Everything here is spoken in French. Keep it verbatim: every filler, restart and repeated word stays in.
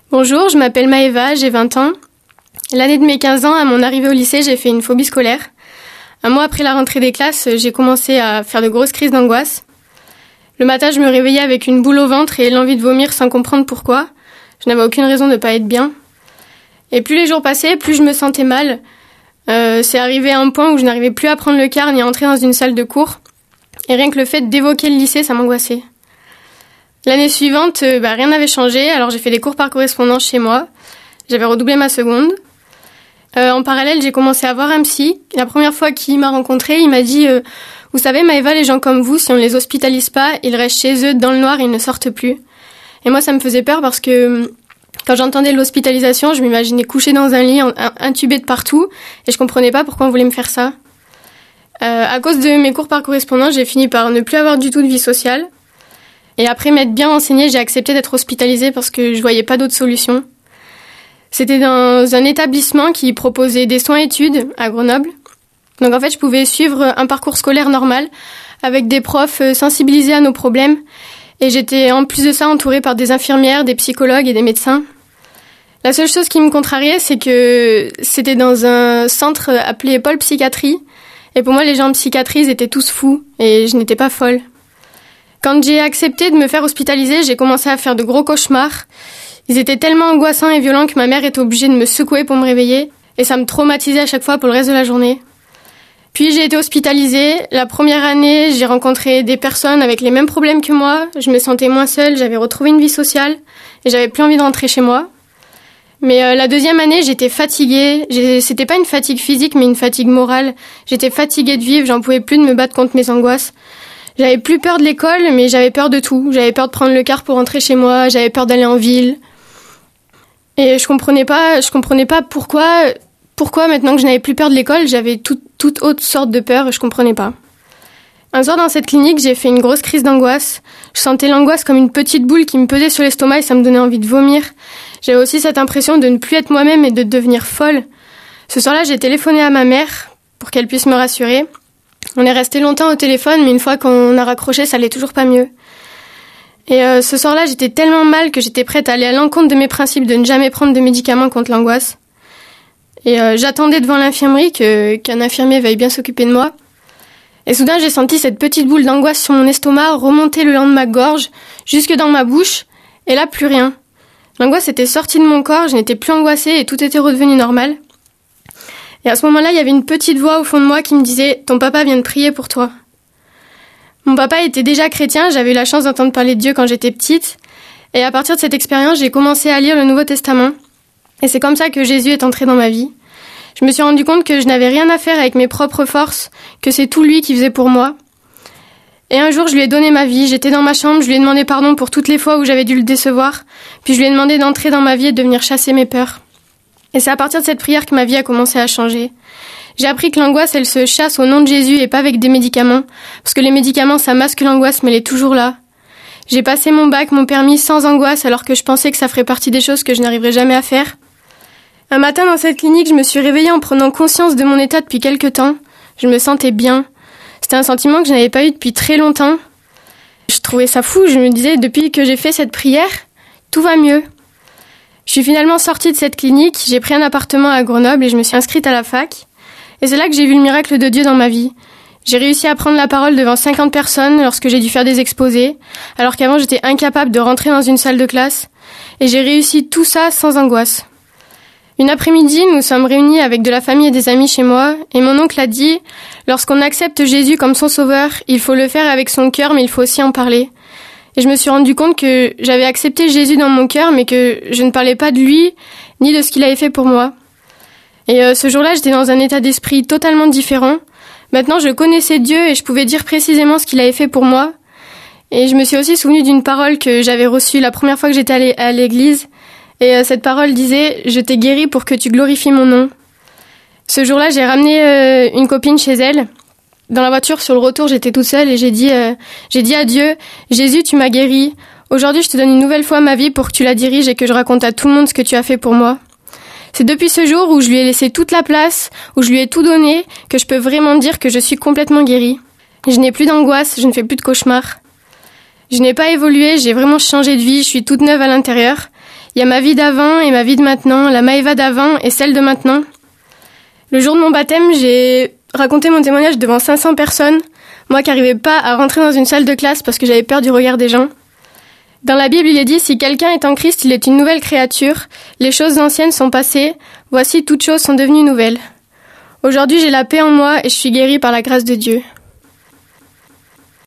Bonjour, je m'appelle Maëva, j'ai vingt ans. L'année de mes quinze ans, à mon arrivée au lycée, j'ai fait une phobie scolaire. Un mois après la rentrée des classes, j'ai commencé à faire de grosses crises d'angoisse. Le matin, je me réveillais avec une boule au ventre et l'envie de vomir sans comprendre pourquoi. Je n'avais aucune raison de ne pas être bien. Et plus les jours passaient, plus je me sentais mal. Euh, c'est arrivé à un point où je n'arrivais plus à prendre le car ni à entrer dans une salle de cours. Et rien que le fait d'évoquer le lycée, ça m'angoissait. L'année suivante, euh, bah, rien n'avait changé, alors j'ai fait des cours par correspondance chez moi. J'avais redoublé ma seconde. Euh, en parallèle, j'ai commencé à voir un psy. La première fois qu'il m'a rencontrée, il m'a dit euh, « Vous savez, Maëva, les gens comme vous, si on ne les hospitalise pas, ils restent chez eux dans le noir et ils ne sortent plus. » Et moi, ça me faisait peur parce que quand j'entendais l'hospitalisation, je m'imaginais couchée dans un lit, intubée de partout, et je comprenais pas pourquoi on voulait me faire ça. Euh, à cause de mes cours par correspondance, j'ai fini par ne plus avoir du tout de vie sociale. Et après m'être bien renseignée, j'ai accepté d'être hospitalisée parce que je voyais pas d'autre solution. C'était dans un établissement qui proposait des soins-études à Grenoble. Donc en fait, je pouvais suivre un parcours scolaire normal avec des profs sensibilisés à nos problèmes. Et j'étais en plus de ça entourée par des infirmières, des psychologues et des médecins. La seule chose qui me contrariait, c'est que c'était dans un centre appelé Pôle Psychiatrie. Et pour moi, les gens en psychiatrie, ils étaient tous fous et je n'étais pas folle. Quand j'ai accepté de me faire hospitaliser, j'ai commencé à faire de gros cauchemars. Ils étaient tellement angoissants et violents que ma mère était obligée de me secouer pour me réveiller. Et ça me traumatisait à chaque fois pour le reste de la journée. Puis j'ai été hospitalisée. La première année, j'ai rencontré des personnes avec les mêmes problèmes que moi. Je me sentais moins seule, j'avais retrouvé une vie sociale. Et j'avais plus envie de rentrer chez moi. Mais euh, la deuxième année, j'étais fatiguée. J'ai... C'était pas une fatigue physique, mais une fatigue morale. J'étais fatiguée de vivre, j'en pouvais plus de me battre contre mes angoisses. J'avais plus peur de l'école, mais j'avais peur de tout. J'avais peur de prendre le car pour rentrer chez moi, j'avais peur d'aller en ville. Et je comprenais pas, je comprenais pas pourquoi, pourquoi maintenant que je n'avais plus peur de l'école, j'avais tout, toute autre sorte de peur, je comprenais pas. Un soir dans cette clinique, j'ai fait une grosse crise d'angoisse. Je sentais l'angoisse comme une petite boule qui me pesait sur l'estomac et ça me donnait envie de vomir. J'avais aussi cette impression de ne plus être moi-même et de devenir folle. Ce soir-là, j'ai téléphoné à ma mère pour qu'elle puisse me rassurer. On est resté longtemps au téléphone, mais une fois qu'on a raccroché, ça allait toujours pas mieux. Et euh, ce soir-là, j'étais tellement mal que j'étais prête à aller à l'encontre de mes principes de ne jamais prendre de médicaments contre l'angoisse. Et euh, j'attendais devant l'infirmerie que, qu'un infirmier veuille bien s'occuper de moi. Et soudain, j'ai senti cette petite boule d'angoisse sur mon estomac remonter le long de ma gorge, jusque dans ma bouche, et là, plus rien. L'angoisse était sortie de mon corps, je n'étais plus angoissée et tout était redevenu normal. Et à ce moment-là, il y avait une petite voix au fond de moi qui me disait « Ton papa vient de prier pour toi ». Mon papa était déjà chrétien, j'avais eu la chance d'entendre parler de Dieu quand j'étais petite. Et à partir de cette expérience, j'ai commencé à lire le Nouveau Testament. Et c'est comme ça que Jésus est entré dans ma vie. Je me suis rendu compte que je n'avais rien à faire avec mes propres forces, que c'est tout lui qui faisait pour moi. Et un jour, je lui ai donné ma vie, j'étais dans ma chambre, je lui ai demandé pardon pour toutes les fois où j'avais dû le décevoir, puis je lui ai demandé d'entrer dans ma vie et de venir chasser mes peurs. Et c'est à partir de cette prière que ma vie a commencé à changer. J'ai appris que l'angoisse, elle se chasse au nom de Jésus et pas avec des médicaments. Parce que les médicaments, ça masque l'angoisse, mais elle est toujours là. J'ai passé mon bac, mon permis sans angoisse, alors que je pensais que ça ferait partie des choses que je n'arriverais jamais à faire. Un matin, dans cette clinique, je me suis réveillée en prenant conscience de mon état depuis quelque temps. Je me sentais bien. C'était un sentiment que je n'avais pas eu depuis très longtemps. Je trouvais ça fou, je me disais, depuis que j'ai fait cette prière, tout va mieux. Je suis finalement sortie de cette clinique, j'ai pris un appartement à Grenoble et je me suis inscrite à la fac. Et c'est là que j'ai vu le miracle de Dieu dans ma vie. J'ai réussi à prendre la parole devant cinquante personnes lorsque j'ai dû faire des exposés, alors qu'avant j'étais incapable de rentrer dans une salle de classe. Et j'ai réussi tout ça sans angoisse. Une après-midi, nous sommes réunis avec de la famille et des amis chez moi, et mon oncle a dit « Lorsqu'on accepte Jésus comme son sauveur, il faut le faire avec son cœur, mais il faut aussi en parler. » Et je me suis rendu compte que j'avais accepté Jésus dans mon cœur, mais que je ne parlais pas de lui, ni de ce qu'il avait fait pour moi. Et euh, ce jour-là, j'étais dans un état d'esprit totalement différent. Maintenant, je connaissais Dieu et je pouvais dire précisément ce qu'il avait fait pour moi. Et je me suis aussi souvenue d'une parole que j'avais reçue la première fois que j'étais allée à l'église. Et euh, cette parole disait « Je t'ai guéri pour que tu glorifies mon nom ». Ce jour-là, j'ai ramené euh, une copine chez elle. Dans la voiture, sur le retour, j'étais toute seule et j'ai dit, euh, j'ai dit à Dieu « Jésus, tu m'as guéri. Aujourd'hui, je te donne une nouvelle fois ma vie pour que tu la diriges et que je raconte à tout le monde ce que tu as fait pour moi. » C'est depuis ce jour où je lui ai laissé toute la place, où je lui ai tout donné, que je peux vraiment dire que je suis complètement guérie. Je n'ai plus d'angoisse, je ne fais plus de cauchemars. Je n'ai pas évolué, j'ai vraiment changé de vie, je suis toute neuve à l'intérieur. Il Il y a ma vie d'avant et ma vie de maintenant, la Maëva d'avant et celle de maintenant. Le jour de mon baptême, j'ai raconté mon témoignage devant cinq cents personnes, moi qui n'arrivais pas à rentrer dans une salle de classe parce que j'avais peur du regard des gens. Dans la Bible, il est dit, si quelqu'un est en Christ, il est une nouvelle créature. Les choses anciennes sont passées. Voici, toutes choses sont devenues nouvelles. Aujourd'hui, j'ai la paix en moi et je suis guérie par la grâce de Dieu.